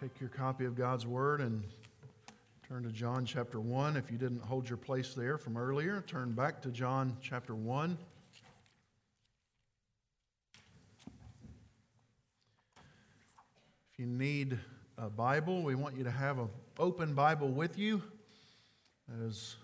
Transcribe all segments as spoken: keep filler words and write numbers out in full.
Take your copy of God's Word and turn to John chapter one. If you didn't hold your place there from earlier, turn back to John chapter one. If you need a Bible, we want you to have an open Bible with you as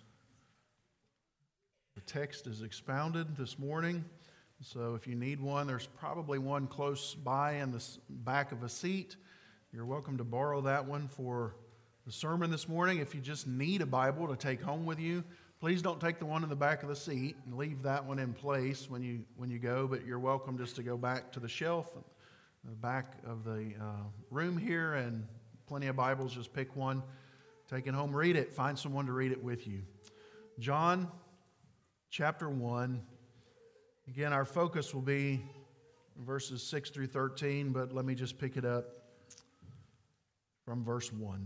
the text is expounded this morning. So if you need one, there's probably one close by in the back of a seat. You're welcome to borrow that one for the sermon this morning. If you just need a Bible to take home with you, please don't take the one in the back of the seat and leave that one in place when you when you go, but you're welcome just to go back to the shelf in the back of the uh, room here, and plenty of Bibles. Just pick one, take it home, read it, find someone to read it with you. John chapter one. Again, our focus will be verses six through thirteen, but let me just pick it up from verse one.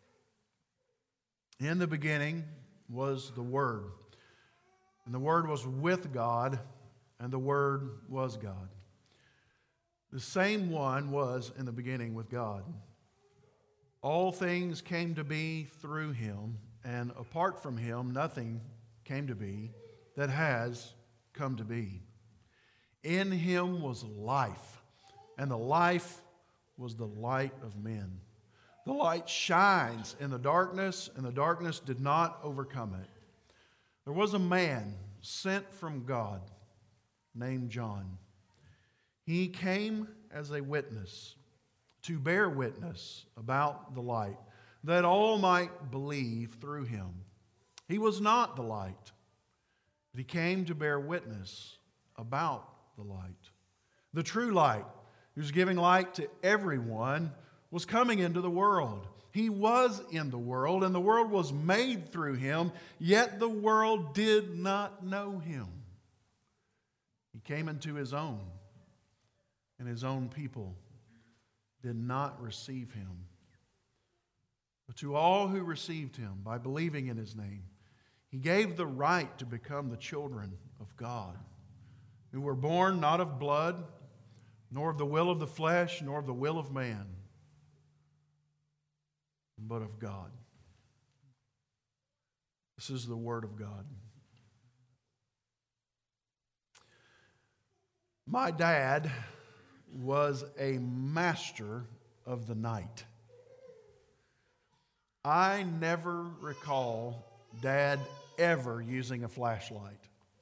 In the beginning was the Word, and the Word was with God, and the Word was God. The same one was in the beginning with God. All things came to be through Him, and apart from Him, nothing came to be that has come to be. In Him was life, and the life was the light of men. The light shines in the darkness, and the darkness did not overcome it. There was a man sent from God named John. He came as a witness to bear witness about the light, that all might believe through him. He was not the light, but he came to bear witness about the light. The true light, who's giving light to everyone, was coming into the world. He was in the world, and the world was made through him, yet the world did not know him. He came into his own, and his own people did not receive him. But to all who received him by believing in his name, he gave the right to become the children of God, who were born not of blood, nor of the will of the flesh, nor of the will of man, but of God. This is the Word of God. My dad was a master of the night. I never recall Dad ever using a flashlight.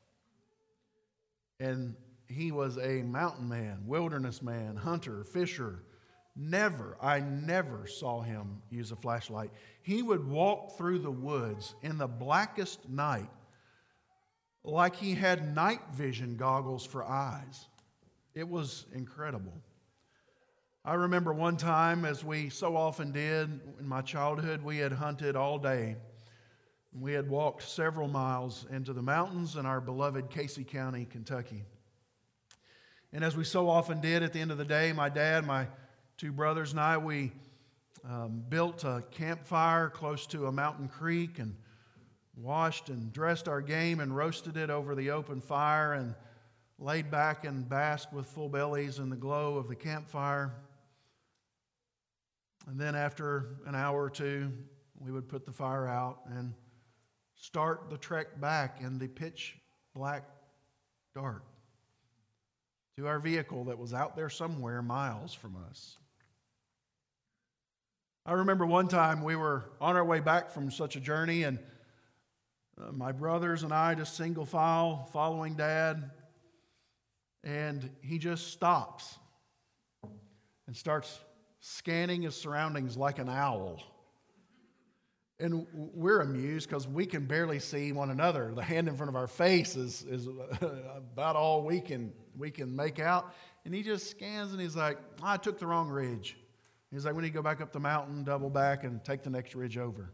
And he was a mountain man, wilderness man, hunter, fisher. Never, I never saw him use a flashlight. He would walk through the woods in the blackest night like he had night vision goggles for eyes. It was incredible. I remember one time, as we so often did in my childhood, we had hunted all day. We had walked several miles into the mountains in our beloved Casey County, Kentucky. And as we so often did at the end of the day, my dad, my two brothers and I, we um, built a campfire close to a mountain creek and washed and dressed our game and roasted it over the open fire and laid back and basked with full bellies in the glow of the campfire. And then after an hour or two, we would put the fire out and start the trek back in the pitch black dark to our vehicle that was out there somewhere miles from us. I remember one time we were on our way back from such a journey, and uh, my brothers and I just single file following Dad, and he just stops and starts scanning his surroundings like an owl. And we're amused because we can barely see one another. The hand in front of our face is, is about all we can, we can make out. And he just scans and he's like, I took the wrong ridge. He's like, we need to go back up the mountain, double back, and take the next ridge over.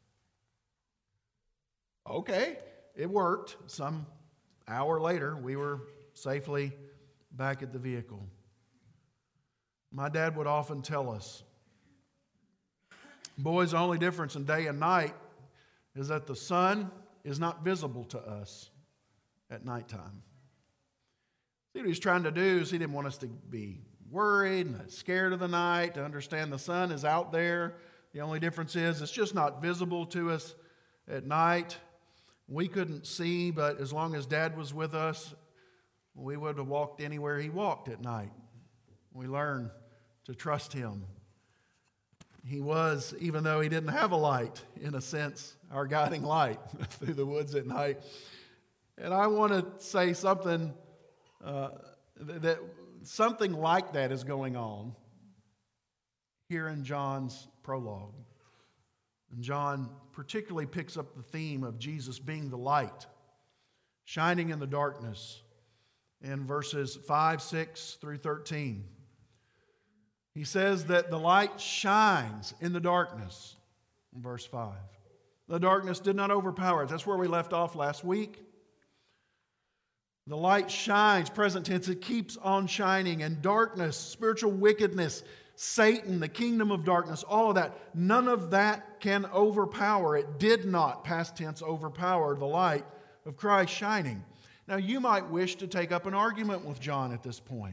Okay, it worked. Some hour later, we were safely back at the vehicle. My dad would often tell us, boys, the only difference in day and night is that the sun is not visible to us at nighttime. See, what he's trying to do is he didn't want us to be worried and scared of the night, to understand the sun is out there. The only difference is it's just not visible to us at night. We couldn't see, but as long as Dad was with us, we would have walked anywhere he walked at night. We learned to trust him. He was, even though he didn't have a light, in a sense, our guiding light through the woods at night. And I want to say something, uh, that something like that is going on here in John's prologue. And John particularly picks up the theme of Jesus being the light, shining in the darkness, in verses five, six through thirteen. He says that the light shines in the darkness, in verse five. The darkness did not overpower it. That's where we left off last week. The light shines, present tense, it keeps on shining. And darkness, spiritual wickedness, Satan, the kingdom of darkness, all of that, none of that can overpower. It did not, past tense, overpower the light of Christ shining. Now, you might wish to take up an argument with John at this point.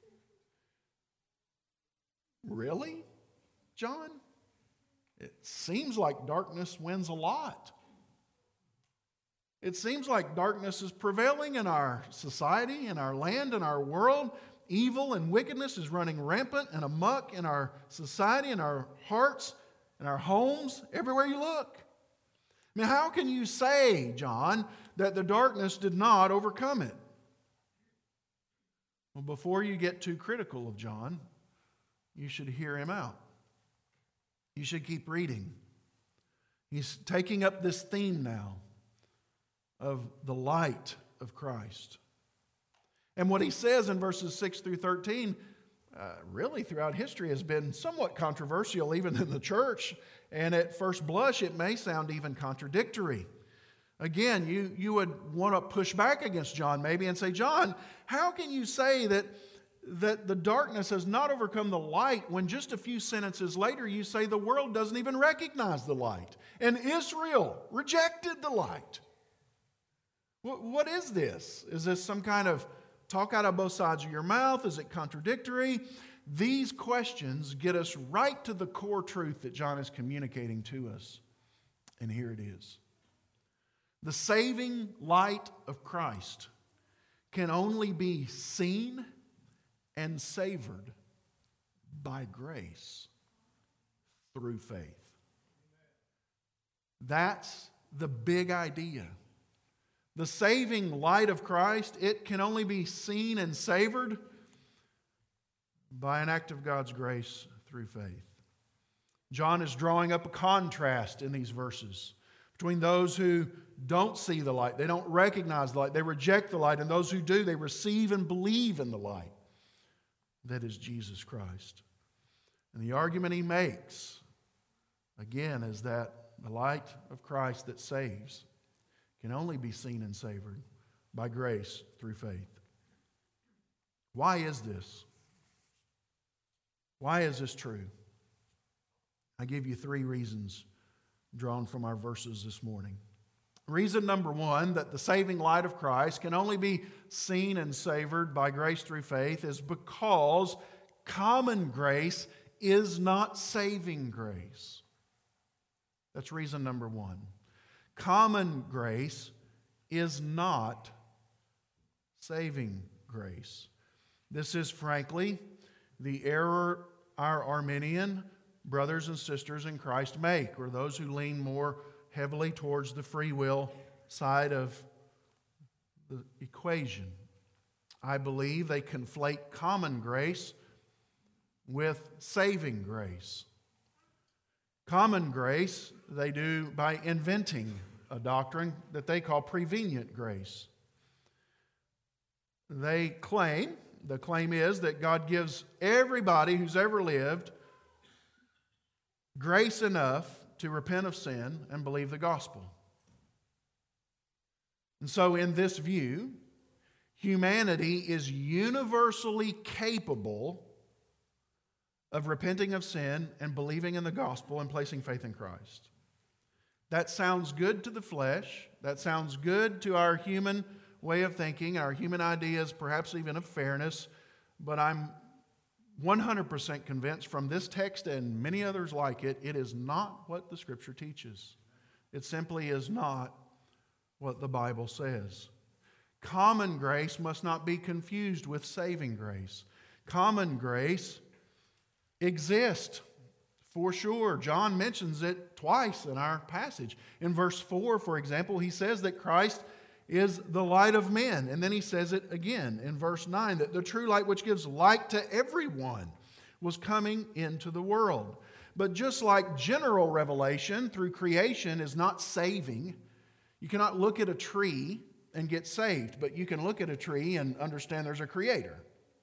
Really, John? It seems like darkness wins a lot. It seems like darkness is prevailing in our society, in our land, in our world. Evil and wickedness is running rampant and amok in our society, in our hearts, in our homes, everywhere you look. I mean, how can you say, John, that the darkness did not overcome it? Well, before you get too critical of John, you should hear him out. You should keep reading. He's taking up this theme now of the light of Christ. And what he says in verses six through thirteen, uh, really throughout history, has been somewhat controversial, even in the church. And at first blush, it may sound even contradictory. Again, you, you would want to push back against John maybe and say, John, how can you say that, that the darkness has not overcome the light when just a few sentences later you say the world doesn't even recognize the light and Israel rejected the light? What is this? Is this some kind of talk out of both sides of your mouth? Is it contradictory? These questions get us right to the core truth that John is communicating to us. And here it is. The saving light of Christ can only be seen and savored by grace through faith. That's the big idea. The saving light of Christ, it can only be seen and savored by an act of God's grace through faith. John is drawing up a contrast in these verses between those who don't see the light, they don't recognize the light, they reject the light, and those who do, they receive and believe in the light. That is Jesus Christ. And the argument he makes, again, is that the light of Christ that saves can only be seen and savored by grace through faith. Why is this? Why is this true? I give you three reasons drawn from our verses this morning. Reason number one, that the saving light of Christ can only be seen and savored by grace through faith, is because common grace is not saving grace. That's reason number one. Common grace is not saving grace. This is, frankly, the error our Arminian brothers and sisters in Christ make, or those who lean more heavily towards the free will side of the equation. I believe they conflate common grace with saving grace. Common grace they do by inventing a doctrine that they call prevenient grace. They claim, the claim is that God gives everybody who's ever lived grace enough to repent of sin and believe the gospel. And so in this view, humanity is universally capable of repenting of sin and believing in the gospel and placing faith in Christ. That sounds good to the flesh. That sounds good to our human way of thinking, our human ideas, perhaps even of fairness. But I'm one hundred percent convinced from this text and many others like it, it is not what the Scripture teaches. It simply is not what the Bible says. Common grace must not be confused with saving grace. Common grace exists for sure. John mentions it twice in our passage. In verse four, for example, he says that Christ is the light of men. And then he says it again in verse nine, that the true light which gives light to everyone was coming into the world. But just like general revelation through creation is not saving, you cannot look at a tree and get saved, but you can look at a tree and understand there's a creator.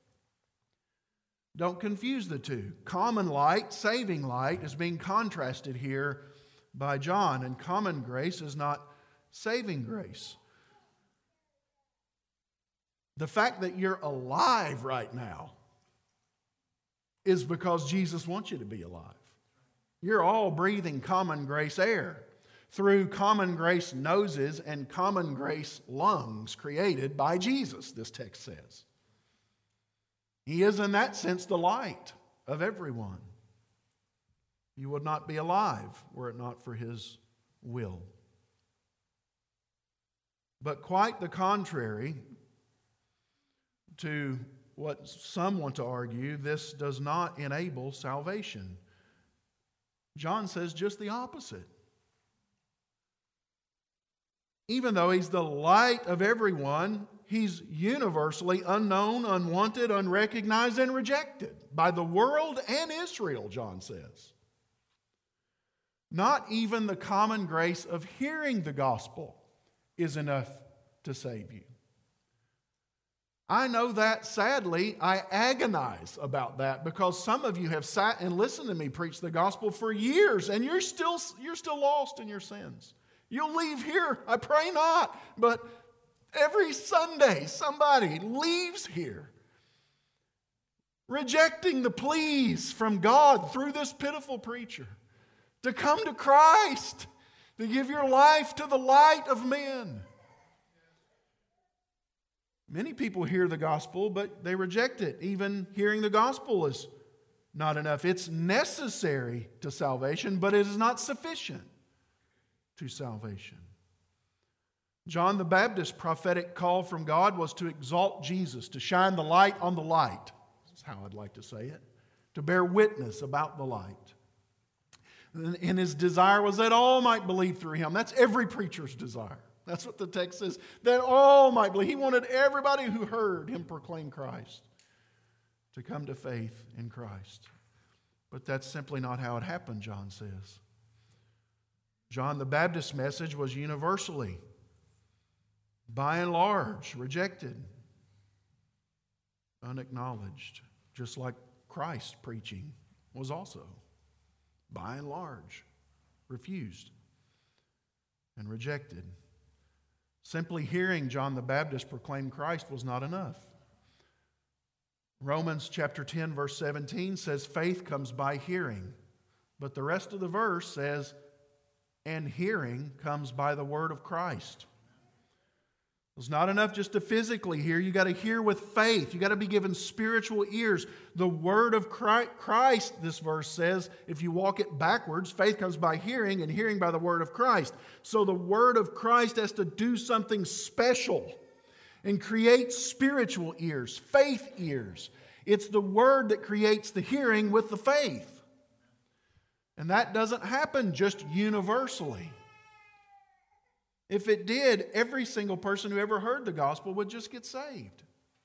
Don't confuse the two. Common light, saving light, is being contrasted here by John, and common grace is not saving grace. The fact that you're alive right now is because Jesus wants you to be alive. You're all breathing common grace air through common grace noses and common grace lungs created by Jesus, this text says. He is in that sense the light of everyone. You would not be alive were it not for His will. But quite the contrary to what some want to argue, this does not enable salvation. John says just the opposite. Even though He's the light of everyone, He's universally unknown, unwanted, unrecognized, and rejected by the world and Israel, John says. Not even the common grace of hearing the gospel is enough to save you. I know that, sadly, I agonize about that because some of you have sat and listened to me preach the gospel for years and you're still, you're still lost in your sins. You'll leave here, I pray not, but every Sunday somebody leaves here rejecting the pleas from God through this pitiful preacher to come to Christ, to give your life to the light of men. Many people hear the gospel, but they reject it. Even hearing the gospel is not enough. It's necessary to salvation, but it is not sufficient to salvation. John the Baptist's prophetic call from God was to exalt Jesus, to shine the light on the light. That's how I'd like to say it. To bear witness about the light. And his desire was that all might believe through him. That's every preacher's desire. That's what the text says. That all might believe. He wanted everybody who heard him proclaim Christ to come to faith in Christ. But that's simply not how it happened, John says. John the Baptist's message was universally, by and large, rejected, unacknowledged, just like Christ's preaching was also, by and large, refused and rejected. Simply hearing John the Baptist proclaim Christ was not enough. Romans chapter ten, verse seventeen says, faith comes by hearing. But the rest of the verse says, and hearing comes by the word of Christ. It's not enough just to physically hear. You got to hear with faith. You got to be given spiritual ears. The word of Christ, this verse says, if you walk it backwards, faith comes by hearing and hearing by the word of Christ. So the word of Christ has to do something special and create spiritual ears, faith ears. It's the word that creates the hearing with the faith. And that doesn't happen just universally. If it did, every single person who ever heard the gospel would just get saved.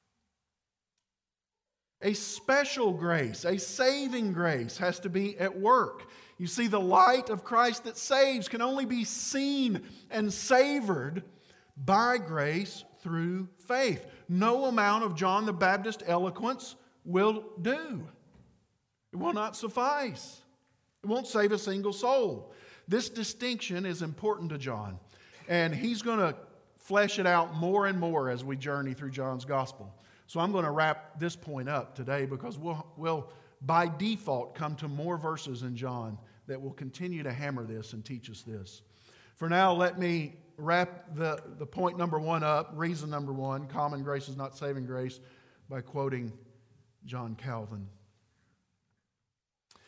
A special grace, a saving grace has to be at work. You see, the light of Christ that saves can only be seen and savored by grace through faith. No amount of John the Baptist eloquence will do. It will not suffice. It won't save a single soul. This distinction is important to John. And he's going to flesh it out more and more as we journey through John's gospel. So I'm going to wrap this point up today because we'll, we'll by default come to more verses in John that will continue to hammer this and teach us this. For now, let me wrap the, the point number one up, reason number one, common grace is not saving grace, by quoting John Calvin.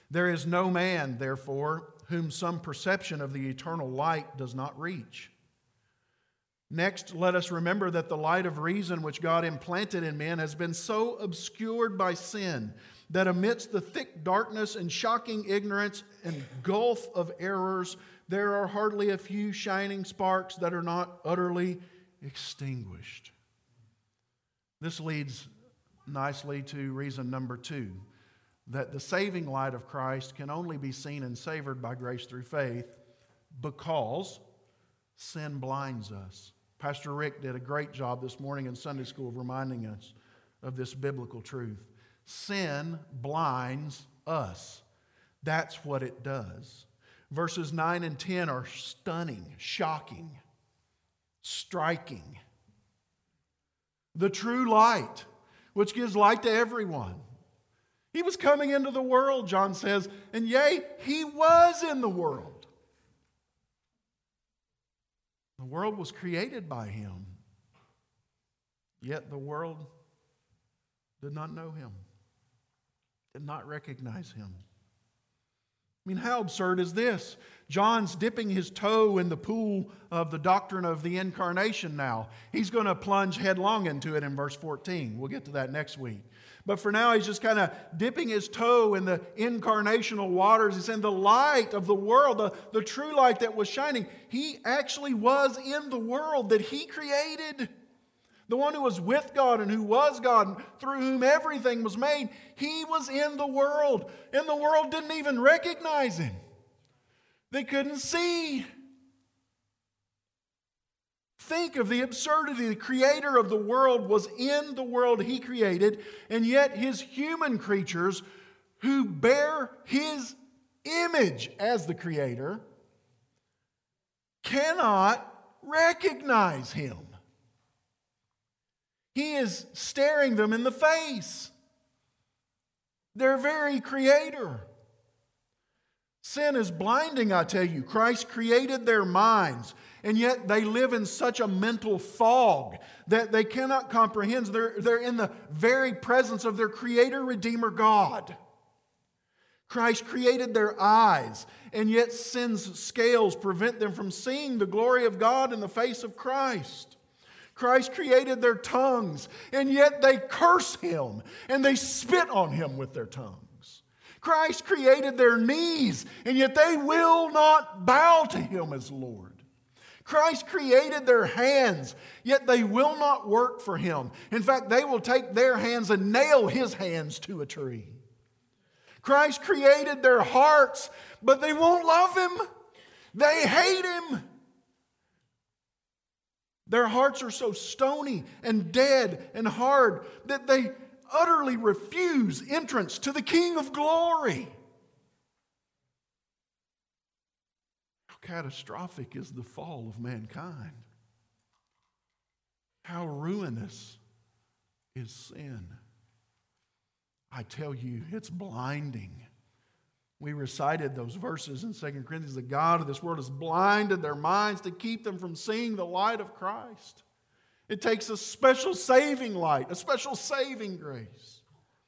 There is no man, therefore, whom some perception of the eternal light does not reach. Next, let us remember that the light of reason which God implanted in men has been so obscured by sin that amidst the thick darkness and shocking ignorance and gulf of errors, there are hardly a few shining sparks that are not utterly extinguished. This leads nicely to reason number two, that the saving light of Christ can only be seen and savored by grace through faith because sin blinds us. Pastor Rick did a great job this morning in Sunday school of reminding us of this biblical truth. Sin blinds us. That's what it does. Verses nine and ten are stunning, shocking, striking. The true light, which gives light to everyone. He was coming into the world, John says, and yea, He was in the world. The world was created by Him, yet the world did not know Him, did not recognize Him. I mean, how absurd is this? John's dipping his toe in the pool of the doctrine of the incarnation now. He's going to plunge headlong into it in verse fourteen. We'll get to that next week. But for now, he's just kind of dipping his toe in the incarnational waters. He's in the light of the world, the, the true light that was shining. He actually was in the world that He created. The one who was with God and who was God, and through whom everything was made. He was in the world, and the world didn't even recognize Him. They couldn't see. Think of the absurdity. The creator of the world was in the world He created, and yet His human creatures who bear His image as the creator cannot recognize Him. He is staring them in the face. Their very creator. Sin is blinding, I tell you. Christ created their minds, and yet they live in such a mental fog that they cannot comprehend. They're, they're in the very presence of their Creator, Redeemer, God. Christ created their eyes, and yet sin's scales prevent them from seeing the glory of God in the face of Christ. Christ created their tongues, and yet they curse Him, and they spit on Him with their tongues. Christ created their knees, and yet they will not bow to Him as Lord. Christ created their hands, yet they will not work for Him. In fact, they will take their hands and nail His hands to a tree. Christ created their hearts, but they won't love Him. They hate Him. Their hearts are so stony and dead and hard that they utterly refuse entrance to the King of glory. How catastrophic is the fall of mankind? How ruinous is sin? I tell you, it's blinding. We recited those verses in Second Corinthians. The God of this world has blinded their minds to keep them from seeing the light of Christ. It takes a special saving light, a special saving grace.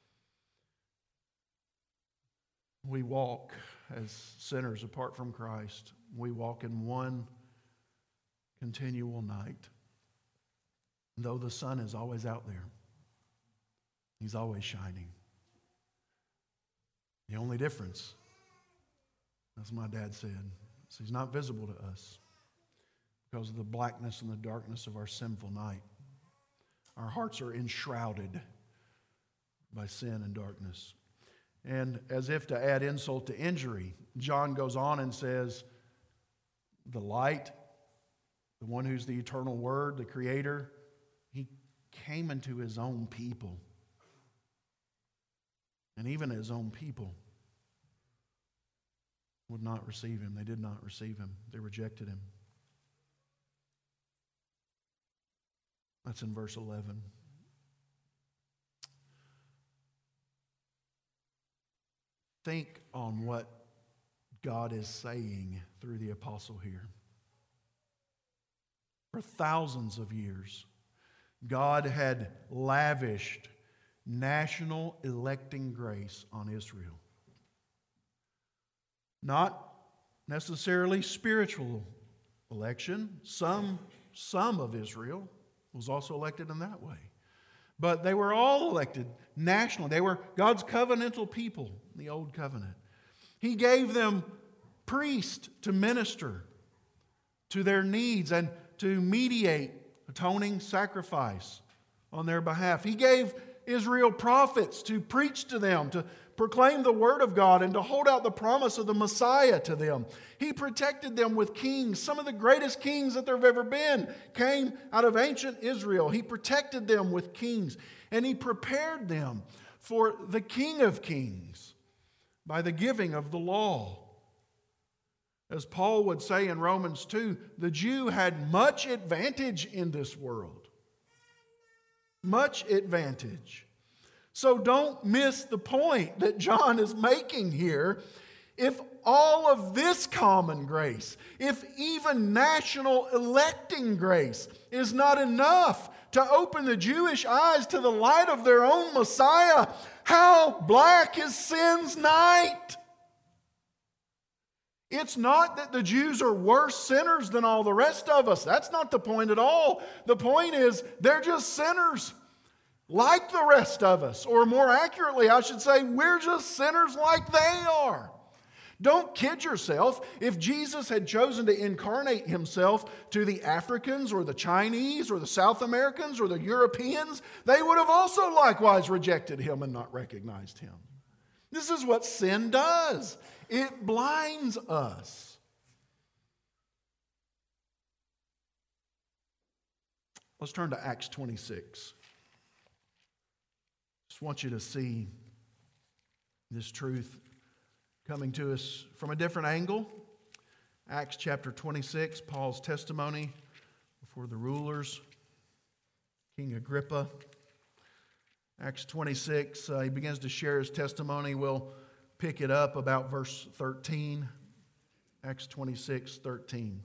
We walk as sinners apart from Christ. We walk in one continual night. Though the sun is always out there, He's always shining. The only difference, as my dad said, is He's not visible to us because of the blackness and the darkness of our sinful night. Our hearts are enshrouded by sin and darkness. And as if to add insult to injury, John goes on and says, the light, the one who's the eternal Word, the Creator, He came into His own people. And even His own people would not receive Him. They did not receive Him. They rejected Him. That's in verse eleven. Think on what God is saying through the apostle here. For thousands of years, God had lavished national electing grace on Israel. Not necessarily spiritual election. Some, some of Israel was also elected in that way. But they were all elected nationally. They were God's covenantal people in the Old Covenant. He gave them priests to minister to their needs and to mediate atoning sacrifice on their behalf. He gave Israel prophets to preach to them, to proclaim the word of God, and to hold out the promise of the Messiah to them. He protected them with kings. Some of the greatest kings that there have ever been came out of ancient Israel. He protected them with kings, and He prepared them for the King of Kings by the giving of the law. As Paul would say in Romans two, the Jew had much advantage in this world. Much advantage. So don't miss the point that John is making here. If all of this common grace, if even national electing grace is not enough to open the Jewish eyes to the light of their own Messiah, how black is sin's night? It's not that the Jews are worse sinners than all the rest of us. That's not the point at all. The point is they're just sinners like the rest of us. Or more accurately, I should say, we're just sinners like they are. Don't kid yourself. If Jesus had chosen to incarnate Himself to the Africans or the Chinese or the South Americans or the Europeans, they would have also likewise rejected Him and not recognized Him. This is what sin does. It blinds us. Let's turn to Acts twenty-six. Just want you to see this truth coming to us from a different angle. Acts chapter twenty-six, Paul's testimony before the rulers, King Agrippa. Acts twenty-six, uh, he begins to share his testimony. We'll pick it up about verse thirteen. Acts twenty-six, thirteen.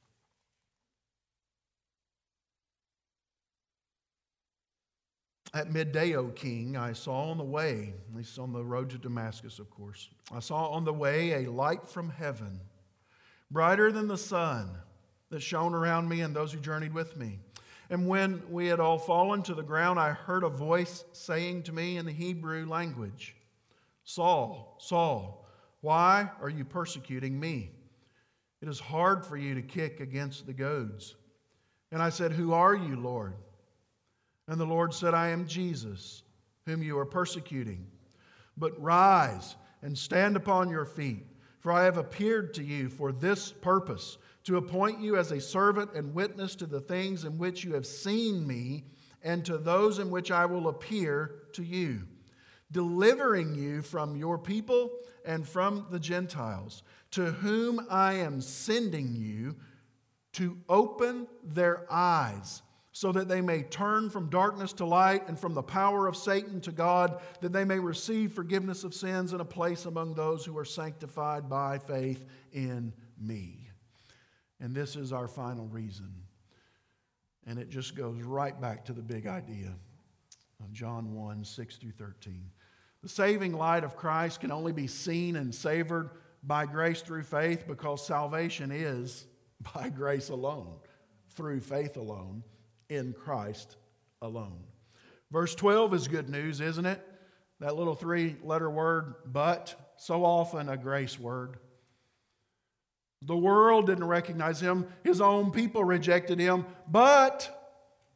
At midday, O king, I saw on the way, at least on the road to Damascus, of course, I saw on the way a light from heaven, brighter than the sun, that shone around me and those who journeyed with me. And when we had all fallen to the ground, I heard a voice saying to me in the Hebrew language, Saul, Saul, why are you persecuting me? It is hard for you to kick against the goads. And I said, Who are you, Lord? And the Lord said, I am Jesus, whom you are persecuting. But rise and stand upon your feet, for I have appeared to you for this purpose, to appoint you as a servant and witness to the things in which you have seen me, and to those in which I will appear to you, delivering you from your people and from the Gentiles, to whom I am sending you to open their eyes, so that they may turn from darkness to light and from the power of Satan to God, that they may receive forgiveness of sins and a place among those who are sanctified by faith in me. And this is our final reason. And it just goes right back to the big idea of John one, six through thirteen. The saving light of Christ can only be seen and savored by grace through faith, because salvation is by grace alone, through faith alone, in Christ alone. Verse twelve is good news, isn't it? That little three-letter word, but, so often a grace word. The world didn't recognize Him. His own people rejected Him, but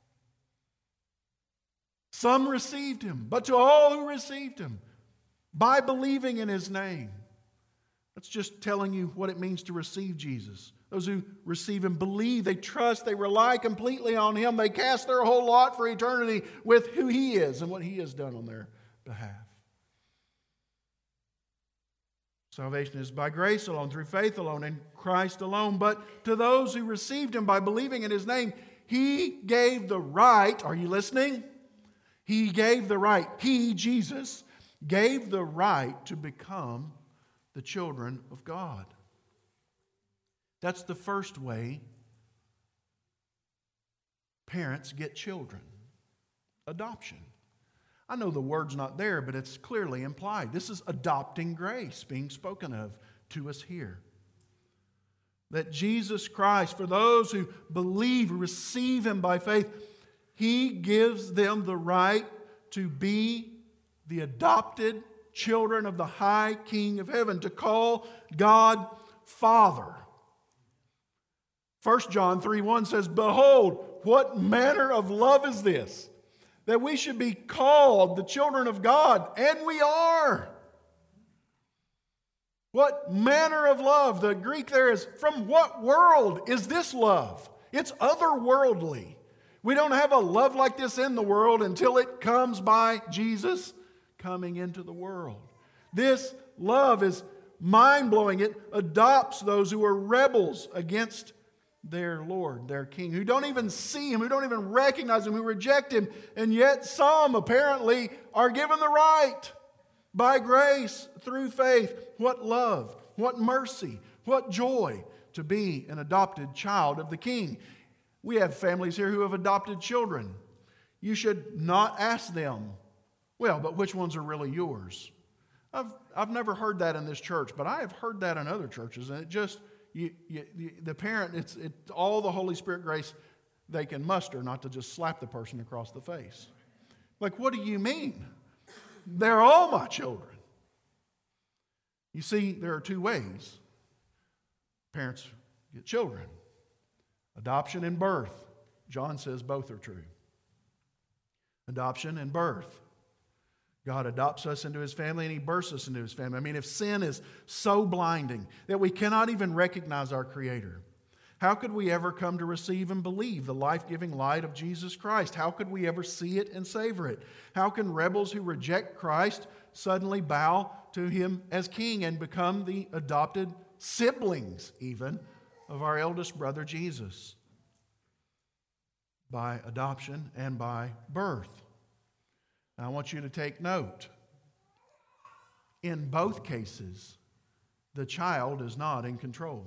some received Him. But to all who received Him, by believing in His name. That's just telling you what it means to receive Jesus. Those who receive Him believe, they trust, they rely completely on Him. They cast their whole lot for eternity with who He is and what He has done on their behalf. Salvation is by grace alone, through faith alone, in Christ alone. But to those who received Him by believing in His name, He gave the right, are you listening? He gave the right, He, Jesus, gave the right to become the children of God. That's the first way parents get children. Adoption. I know the word's not there, but it's clearly implied. This is adopting grace being spoken of to us here. That Jesus Christ, for those who believe, receive Him by faith, He gives them the right to be the adopted children of the high King of heaven, to call God Father. First John three one says, "Behold, what manner of love is this, that we should be called the children of God, and we are." What manner of love? The Greek there is, from what world is this love? It's otherworldly. We don't have a love like this in the world until it comes by Jesus coming into the world. This love is mind-blowing. It adopts those who are rebels against their Lord, their King, who don't even see Him, who don't even recognize Him, who reject Him, and yet some apparently are given the right by grace through faith. What love, what mercy, what joy to be an adopted child of the King. We have families here who have adopted children. You should not ask them, "Well, but which ones are really yours?" I've, I've never heard that in this church, but I have heard that in other churches, and it just, you, you, you, the parent, it's, it's all the Holy Spirit grace they can muster not to just slap the person across the face. Like, what do you mean? They're all my children. You see, there are two ways parents get children. Adoption and birth. John says both are true. Adoption and birth. God adopts us into His family and He births us into His family. I mean, if sin is so blinding that we cannot even recognize our Creator, how could we ever come to receive and believe the life-giving light of Jesus Christ? How could we ever see it and savor it? How can rebels who reject Christ suddenly bow to Him as King and become the adopted siblings, even, of our eldest brother Jesus? By adoption and by birth. And I want you to take note. In both cases, the child is not in control.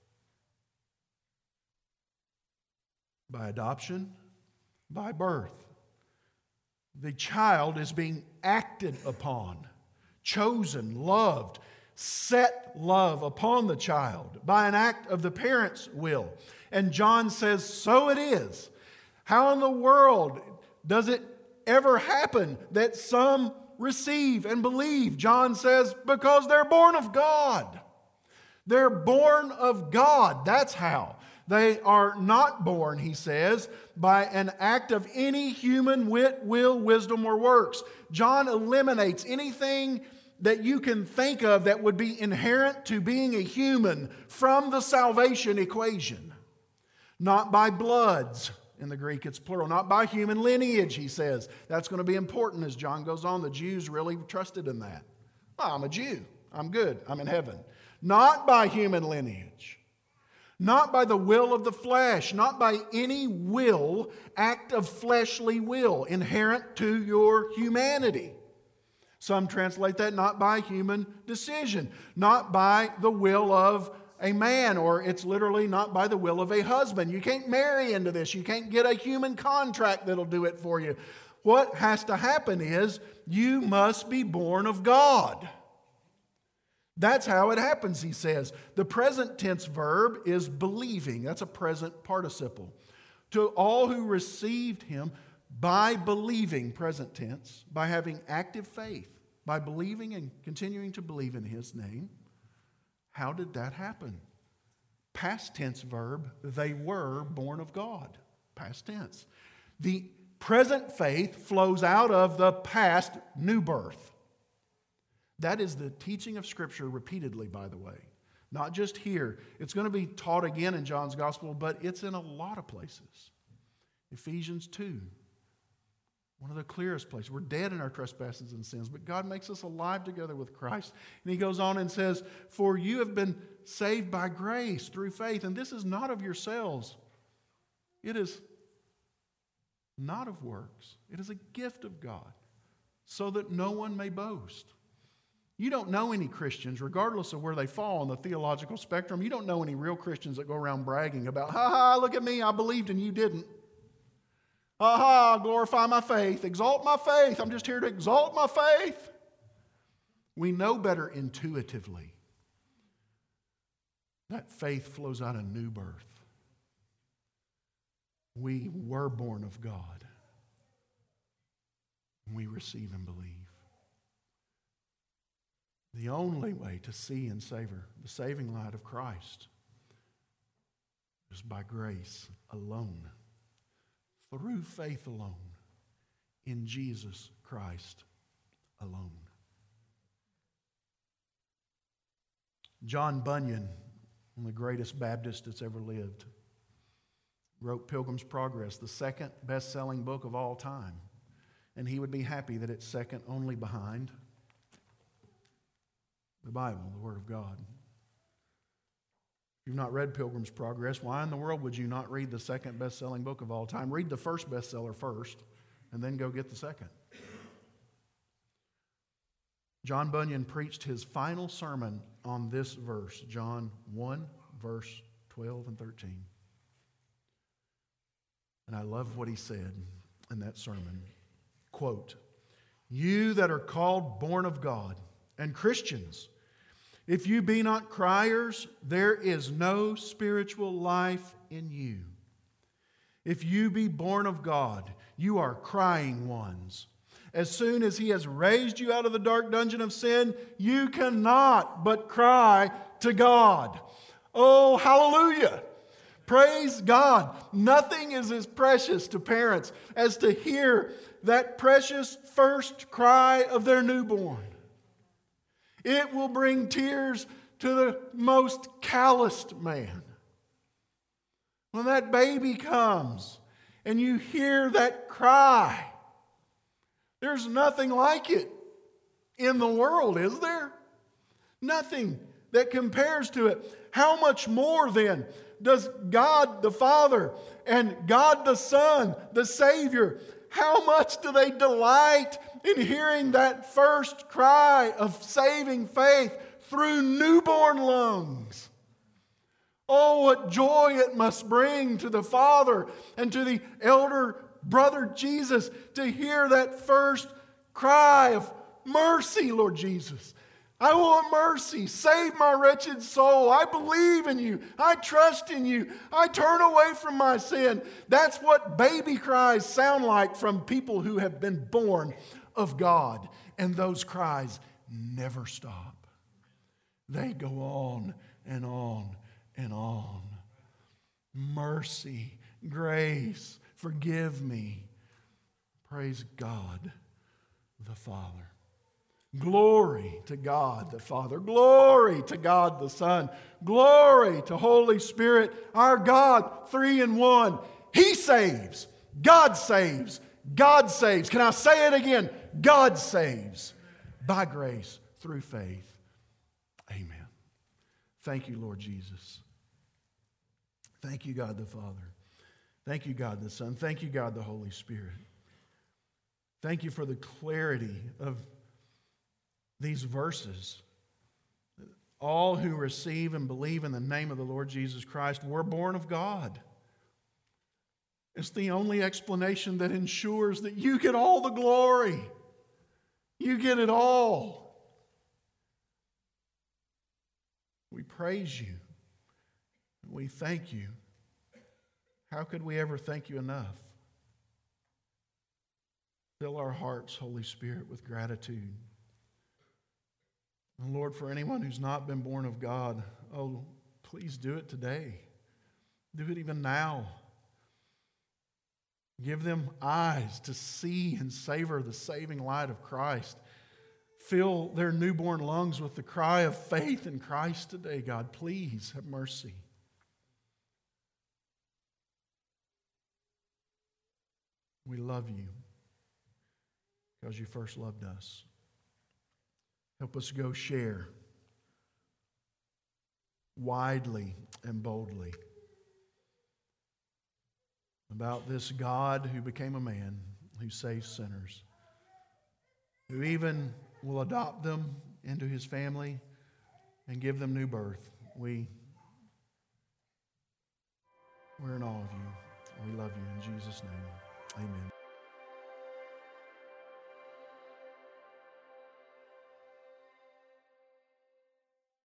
By adoption, by birth. The child is being acted upon, chosen, loved, set love upon the child by an act of the parent's will. And John says, so it is. How in the world does it ever happen that some receive and believe? John says, because they're born of God. They're born of God. That's how. They are not born, he says, by an act of any human wit, will, wisdom, or works. John eliminates anything that you can think of that would be inherent to being a human from the salvation equation. Not by bloods. In the Greek, it's plural. Not by human lineage, he says. That's going to be important as John goes on. The Jews really trusted in that. Oh, I'm a Jew. I'm good. I'm in heaven. Not by human lineage. Not by the will of the flesh. Not by any will, act of fleshly will, inherent to your humanity. Some translate that not by human decision. Not by the will of a man, or it's literally not by the will of a husband. You can't marry into this. You can't get a human contract that'll do it for you. What has to happen is you must be born of God. That's how it happens, he says. The present tense verb is believing. That's a present participle. To all who received him by believing, present tense, by having active faith, by believing and continuing to believe in his name. How did that happen? Past tense verb, they were born of God. Past tense. The present faith flows out of the past new birth. That is the teaching of Scripture repeatedly, by the way. Not just here. It's going to be taught again in John's Gospel, but it's in a lot of places. Ephesians two. One of the clearest places. We're dead in our trespasses and sins, but God makes us alive together with Christ. And he goes on and says, for you have been saved by grace through faith, and this is not of yourselves. It is not of works. It is a gift of God, so that no one may boast. You don't know any Christians, regardless of where they fall on the theological spectrum. You don't know any real Christians that go around bragging about, ha ha, look at me, I believed and you didn't. Aha, glorify my faith, exalt my faith. I'm just here to exalt my faith. We know better intuitively That faith flows out of new birth. We were born of God. We receive and believe. The only way to see and savor the saving light of Christ is by grace alone, through faith alone, in Jesus Christ alone. John Bunyan, one of the greatest Baptists that's ever lived, wrote Pilgrim's Progress, the second best-selling book of all time. And he would be happy that it's second only behind the Bible, the Word of God. If you've not read Pilgrim's Progress, why in the world would you not read the second best-selling book of all time? Read the first bestseller first, and then go get the second. John Bunyan preached his final sermon on this verse, John one, verse twelve and thirteen. And I love what he said in that sermon. Quote, "You that are called born of God, and Christians, if you be not criers, there is no spiritual life in you. If you be born of God, you are crying ones. As soon as He has raised you out of the dark dungeon of sin, you cannot but cry to God." Oh, hallelujah! Praise God. Nothing is as precious to parents as to hear that precious first cry of their newborn. It will bring tears to the most calloused man. When that baby comes and you hear that cry, there's nothing like it in the world, is there? Nothing that compares to it. How much more then does God the Father and God the Son, the Savior, how much do they delight in hearing that first cry of saving faith through newborn lungs? Oh, what joy it must bring to the Father and to the elder brother Jesus to hear that first cry of mercy, Lord Jesus. I want mercy. Save my wretched soul. I believe in you. I trust in you. I turn away from my sin. That's what baby cries sound like from people who have been born of God. And those cries never stop. They go on and on and on. Mercy, grace, forgive me. Praise God the Father. Glory to God the Father. Glory to God the Son. Glory to Holy Spirit, our God, three in one. He saves. God saves. God saves. Can I say it again? God saves by grace through faith. Amen. Thank you, Lord Jesus. Thank you, God the Father. Thank you, God the Son. Thank you, God the Holy Spirit. Thank you for the clarity of these verses. All who receive and believe in the name of the Lord Jesus Christ were born of God. It's the only explanation that ensures that you get all the glory. You get it all. We praise you. We thank you. How could we ever thank you enough? Fill our hearts, Holy Spirit, with gratitude. And Lord, for anyone who's not been born of God, oh, please do it today. Do it even now. Give them eyes to see and savor the saving light of Christ. Fill their newborn lungs with the cry of faith in Christ today, God. Please have mercy. We love you because you first loved us. Help us go share widely and boldly about this God who became a man, who saves sinners, who even will adopt them into His family and give them new birth. We, we're in awe of you. We love you in Jesus' name. Amen.